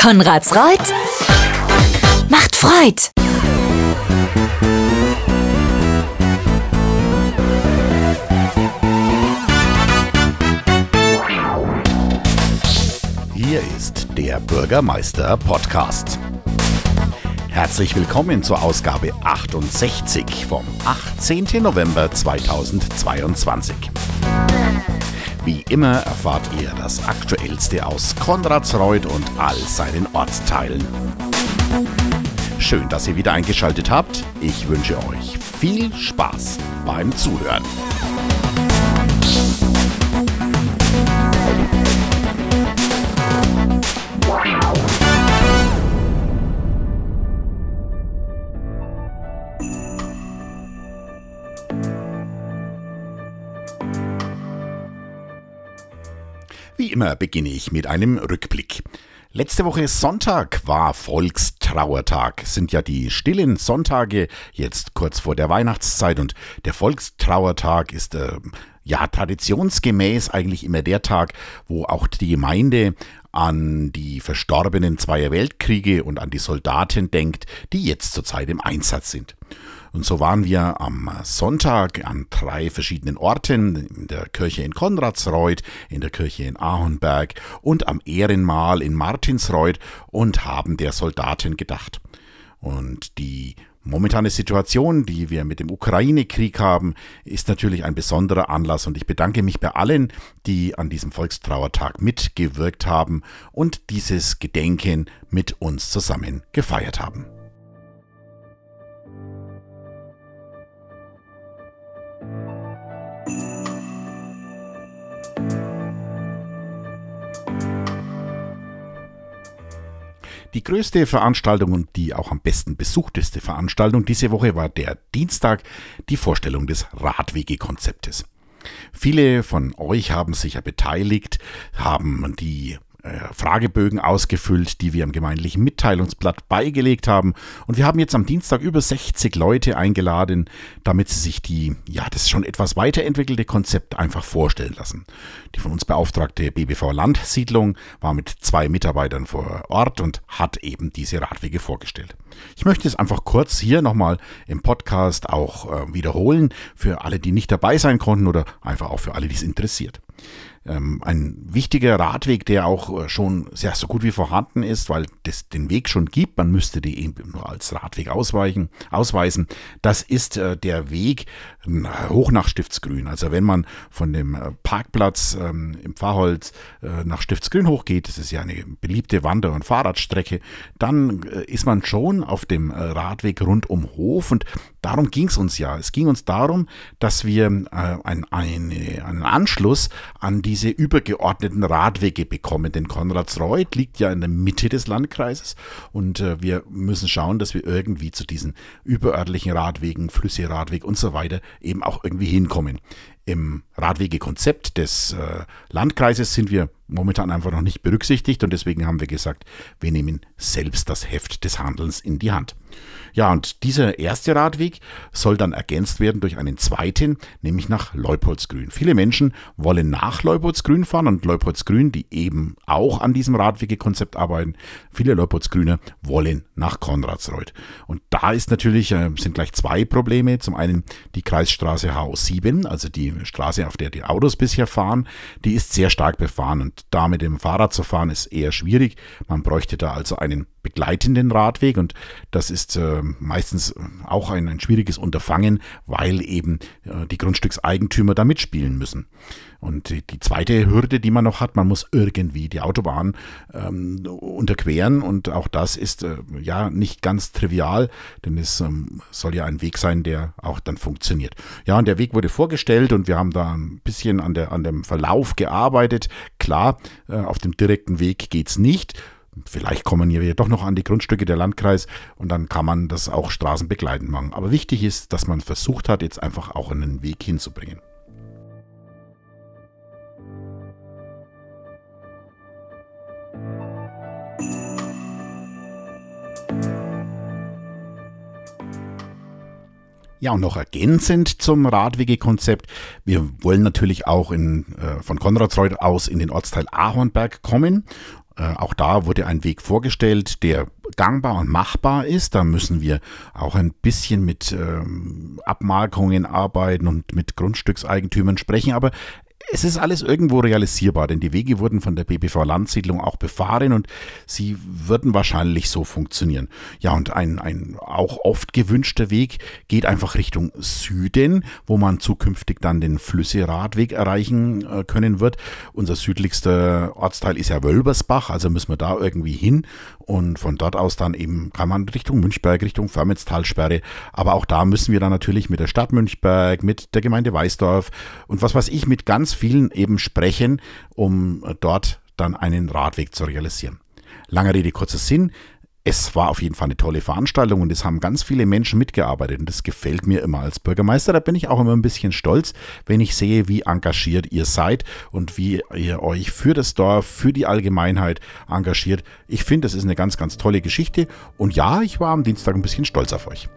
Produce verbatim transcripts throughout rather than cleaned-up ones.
Konrads Reuth macht Freud. Hier ist der Bürgermeister Podcast. Herzlich willkommen zur Ausgabe achtundsechzig vom achtzehnten November zweitausendzweiundzwanzig. Wie immer erfahrt ihr das Aktuellste aus Konradsreuth und all seinen Ortsteilen. Schön, dass ihr wieder eingeschaltet habt. Ich wünsche euch viel Spaß beim Zuhören. Wie immer beginne ich mit einem Rückblick. Letzte Woche Sonntag war Volkstrauertag. Es sind ja die stillen Sonntage jetzt kurz vor der Weihnachtszeit und der Volkstrauertag ist äh, ja traditionsgemäß eigentlich immer der Tag, wo auch die Gemeinde an die Verstorbenen zweier Weltkriege und an die Soldaten denkt, die jetzt zurzeit im Einsatz sind. Und so waren wir am Sonntag an drei verschiedenen Orten, in der Kirche in Konradsreuth, in der Kirche in Ahornberg und am Ehrenmal in Martinsreuth und haben der Soldaten gedacht. Und die momentane Situation, die wir mit dem Ukraine-Krieg haben, ist natürlich ein besonderer Anlass und ich bedanke mich bei allen, die an diesem Volkstrauertag mitgewirkt haben und dieses Gedenken mit uns zusammen gefeiert haben. Die größte Veranstaltung und die auch am besten besuchteste Veranstaltung diese Woche war der Dienstag, die Vorstellung des Radwegekonzeptes. Viele von euch haben sich ja beteiligt, haben die Fragebögen ausgefüllt, die wir im gemeindlichen Mitteilungsblatt beigelegt haben. Und wir haben jetzt am Dienstag über sechzig Leute eingeladen, damit sie sich die, ja, das schon etwas weiterentwickelte Konzept einfach vorstellen lassen. Die von uns beauftragte B B V Landsiedlung war mit zwei Mitarbeitern vor Ort und hat eben diese Radwege vorgestellt. Ich möchte es einfach kurz hier nochmal im Podcast auch äh, wiederholen, für alle, die nicht dabei sein konnten oder einfach auch für alle, die es interessiert. Ähm, ein wichtiger Radweg, der auch schon sehr so gut wie vorhanden ist, weil es den Weg schon gibt, man müsste die eben nur als Radweg ausweichen, ausweisen. Das ist äh, der Weg äh, hoch nach Stiftsgrün. Also wenn man von dem äh, Parkplatz ähm, im Pfarrholz äh, nach Stiftsgrün hochgeht, das ist ja eine beliebte Wander- und Fahrradstrecke, dann äh, ist man schon auf dem äh, Radweg rund um Hof und darum ging es uns ja. Es ging uns darum, dass wir äh, ein, eine, einen Anschluss an die diese übergeordneten Radwege bekommen, denn Konradsreuth liegt ja in der Mitte des Landkreises und äh, wir müssen schauen, dass wir irgendwie zu diesen überörtlichen Radwegen, Flüsse, Radweg und so weiter eben auch irgendwie hinkommen. Im Radwegekonzept des äh, Landkreises sind wir momentan einfach noch nicht berücksichtigt und deswegen haben wir gesagt, wir nehmen selbst das Heft des Handelns in die Hand. Ja, und dieser erste Radweg soll dann ergänzt werden durch einen zweiten, nämlich nach Leupoldsgrün. Viele Menschen wollen nach Leupoldsgrün fahren und Leupoldsgrün, die eben auch an diesem Radwegekonzept arbeiten, viele Leupoldsgrüner wollen nach Konradsreuth. Und da ist natürlich, äh, sind gleich zwei Probleme. Zum einen die Kreisstraße H O sieben, also die Straße, auf der die Autos bisher fahren, die ist sehr stark befahren und da mit dem Fahrrad zu fahren ist eher schwierig. Man bräuchte da also einen begleitenden Radweg und das ist äh, meistens auch ein, ein schwieriges Unterfangen, weil eben äh, die Grundstückseigentümer da mitspielen müssen. Und die, die zweite Hürde, die man noch hat, man muss irgendwie die Autobahn ähm, unterqueren und auch das ist äh, ja nicht ganz trivial, denn es ähm, soll ja ein Weg sein, der auch dann funktioniert. Ja, und der Weg wurde vorgestellt und wir haben da ein bisschen an, der, an dem Verlauf gearbeitet. Klar, äh, auf dem direkten Weg geht's nicht. Vielleicht kommen wir doch noch an die Grundstücke der Landkreis und dann kann man das auch straßenbegleitend machen. Aber wichtig ist, dass man versucht hat, jetzt einfach auch einen Weg hinzubringen. Ja, und noch ergänzend zum Radwegekonzept, wir wollen natürlich auch in, äh, von Konradsreuth aus in den Ortsteil Ahornberg kommen. Äh, auch da wurde ein Weg vorgestellt, der gangbar und machbar ist. Da müssen wir auch ein bisschen mit ähm, Abmarkungen arbeiten und mit Grundstückseigentümern sprechen. Aber es ist alles irgendwo realisierbar, denn die Wege wurden von der B P V-Landsiedlung auch befahren und sie würden wahrscheinlich so funktionieren. Ja, und ein, ein auch oft gewünschter Weg geht einfach Richtung Süden, wo man zukünftig dann den Flüsse-Radweg erreichen äh, können wird. Unser südlichster Ortsteil ist ja Wölbersbach, also müssen wir da irgendwie hin und von dort aus dann eben kann man Richtung Münchberg, Richtung Förmitztalsperre, aber auch da müssen wir dann natürlich mit der Stadt Münchberg, mit der Gemeinde Weißdorf und was weiß ich, mit ganz vielen eben sprechen, um dort dann einen Radweg zu realisieren. Lange Rede, kurzer Sinn. Es war auf jeden Fall eine tolle Veranstaltung und es haben ganz viele Menschen mitgearbeitet und das gefällt mir immer als Bürgermeister. Da bin ich auch immer ein bisschen stolz, wenn ich sehe, wie engagiert ihr seid und wie ihr euch für das Dorf, für die Allgemeinheit engagiert. Ich finde, das ist eine ganz, ganz tolle Geschichte und ja, ich war am Dienstag ein bisschen stolz auf euch.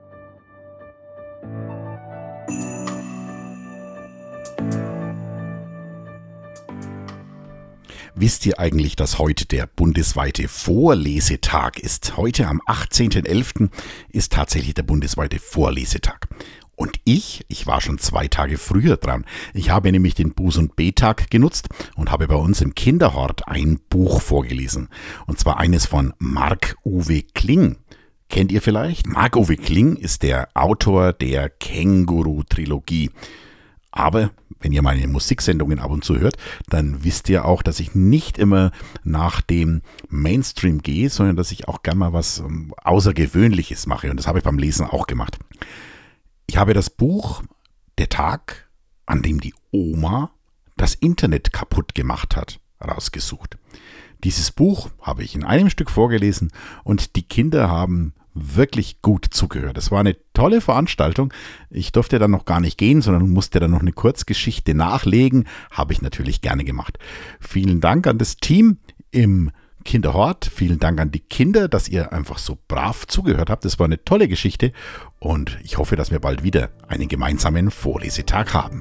Wisst ihr eigentlich, dass heute der bundesweite Vorlesetag ist? Heute am achtzehnten elften ist tatsächlich der bundesweite Vorlesetag. Und ich, ich war schon zwei Tage früher dran. Ich habe nämlich den Buß- und B-Tag genutzt und habe bei uns im Kinderhort ein Buch vorgelesen. Und zwar eines von Marc-Uwe Kling. Kennt ihr vielleicht? Marc-Uwe Kling ist der Autor der Känguru-Trilogie. Aber wenn ihr meine Musiksendungen ab und zu hört, dann wisst ihr auch, dass ich nicht immer nach dem Mainstream gehe, sondern dass ich auch gerne mal was um, Außergewöhnliches mache. Und das habe ich beim Lesen auch gemacht. Ich habe das Buch Der Tag, an dem die Oma das Internet kaputt gemacht hat, rausgesucht. Dieses Buch habe ich in einem Stück vorgelesen und die Kinder haben wirklich gut zugehört. Das war eine tolle Veranstaltung. Ich durfte dann noch gar nicht gehen, sondern musste dann noch eine Kurzgeschichte nachlegen. Habe ich natürlich gerne gemacht. Vielen Dank an das Team im Kinderhort. Vielen Dank an die Kinder, dass ihr einfach so brav zugehört habt. Das war eine tolle Geschichte und ich hoffe, dass wir bald wieder einen gemeinsamen Vorlesetag haben.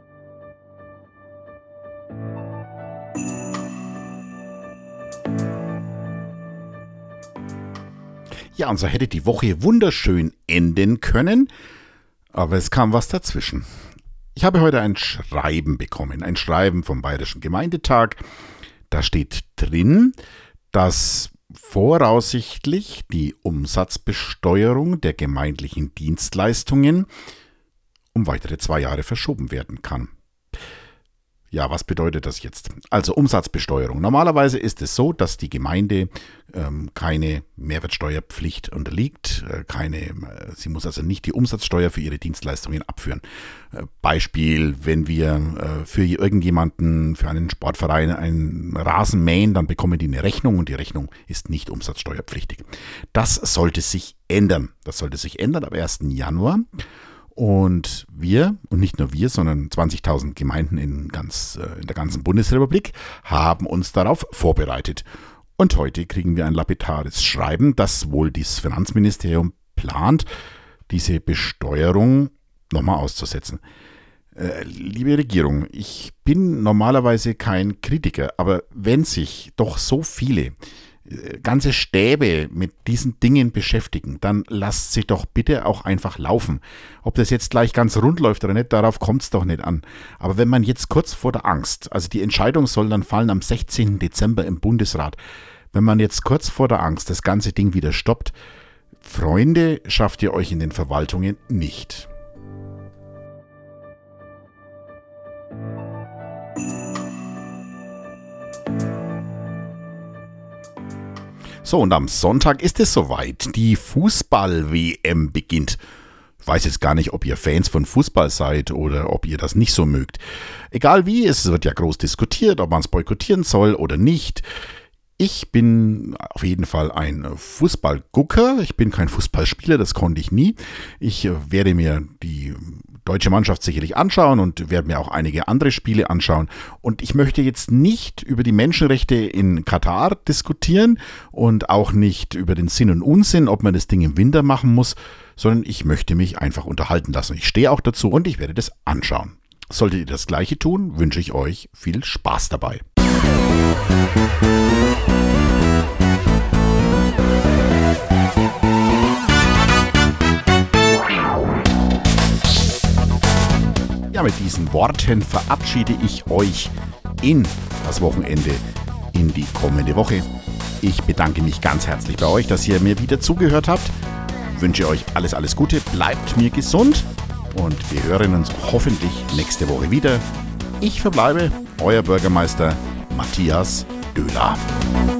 Ja, und so hätte die Woche wunderschön enden können, aber es kam was dazwischen. Ich habe heute ein Schreiben bekommen, ein Schreiben vom Bayerischen Gemeindetag. Da steht drin, dass voraussichtlich die Umsatzbesteuerung der gemeindlichen Dienstleistungen um weitere zwei Jahre verschoben werden kann. Ja, was bedeutet das jetzt? Also Umsatzbesteuerung. Normalerweise ist es so, dass die Gemeinde ähm, keine Mehrwertsteuerpflicht unterliegt. Äh, keine, äh, sie muss also nicht die Umsatzsteuer für ihre Dienstleistungen abführen. Äh, Beispiel, wenn wir äh, für irgendjemanden, für einen Sportverein einen Rasen mähen, dann bekommen die eine Rechnung und die Rechnung ist nicht umsatzsteuerpflichtig. Das sollte sich ändern. Das sollte sich ändern ab ersten Januar. Und wir, und nicht nur wir, sondern zwanzigtausend Gemeinden in, ganz, in der ganzen Bundesrepublik haben uns darauf vorbereitet. Und heute kriegen wir ein lapidares Schreiben, dass wohl das Finanzministerium plant, diese Besteuerung nochmal auszusetzen. Äh, liebe Regierung, ich bin normalerweise kein Kritiker, aber wenn sich doch so viele ganze Stäbe mit diesen Dingen beschäftigen, dann lasst sie doch bitte auch einfach laufen. Ob das jetzt gleich ganz rund läuft oder nicht, darauf kommt es doch nicht an. Aber wenn man jetzt kurz vor der Angst, also die Entscheidung soll dann fallen am sechzehnten Dezember im Bundesrat, wenn man jetzt kurz vor der Angst das ganze Ding wieder stoppt, Freunde, schafft ihr euch in den Verwaltungen nicht. So, und am Sonntag ist es soweit. Die Fußball-W M beginnt. Ich weiß jetzt gar nicht, ob ihr Fans von Fußball seid oder ob ihr das nicht so mögt. Egal wie, es wird ja groß diskutiert, ob man es boykottieren soll oder nicht. Ich bin auf jeden Fall ein Fußballgucker. Ich bin kein Fußballspieler, das konnte ich nie. Ich werde mir die deutsche Mannschaft sicherlich anschauen und werde mir auch einige andere Spiele anschauen. Und ich möchte jetzt nicht über die Menschenrechte in Katar diskutieren und auch nicht über den Sinn und Unsinn, ob man das Ding im Winter machen muss, sondern ich möchte mich einfach unterhalten lassen. Ich stehe auch dazu und ich werde das anschauen. Solltet ihr das Gleiche tun, wünsche ich euch viel Spaß dabei. Ja, mit diesen Worten verabschiede ich euch in das Wochenende, in die kommende Woche. Ich bedanke mich ganz herzlich bei euch, dass ihr mir wieder zugehört habt. Wünsche euch alles, alles Gute, bleibt mir gesund und wir hören uns hoffentlich nächste Woche wieder. Ich verbleibe, euer Bürgermeister Matthias Döhler.